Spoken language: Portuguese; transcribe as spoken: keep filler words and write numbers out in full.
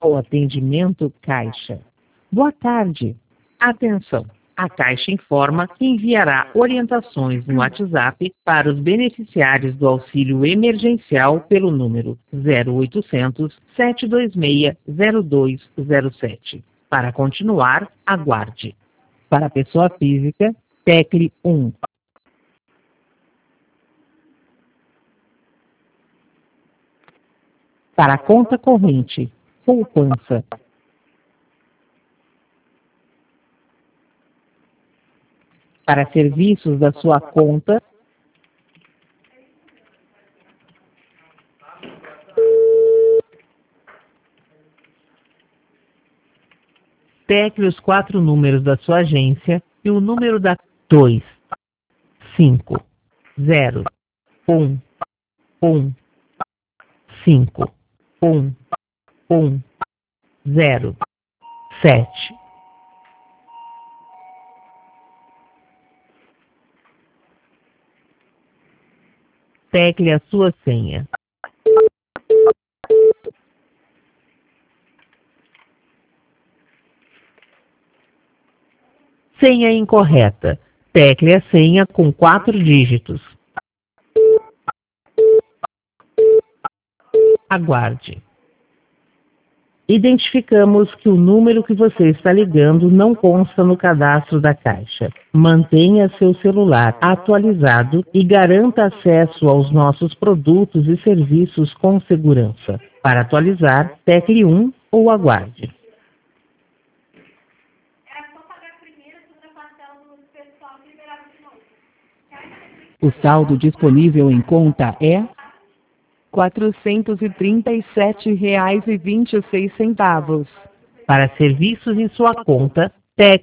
O atendimento Caixa. Boa tarde. Atenção! A Caixa informa que enviará orientações no WhatsApp para os beneficiários do auxílio emergencial pelo número zero oitocentos, sete dois seis, zero dois zero sete. Para continuar, aguarde. Para a pessoa física, tecle um. Para a conta corrente, poupança. Para serviços da sua conta, tecle os quatro números da sua agência e o número da dois, cinco, zero, um, um, cinco, um, um, zero, sete. Tecle a sua senha. Senha incorreta. Tecle a senha com quatro dígitos. Aguarde. Identificamos que o número que você está ligando não consta no cadastro da Caixa. Mantenha seu celular atualizado e garanta acesso aos nossos produtos e serviços com segurança. Para atualizar, tecle um ou aguarde. O saldo disponível em conta é quatrocentos e trinta e sete reais e vinte e seis centavos. Para serviços em sua conta, tecle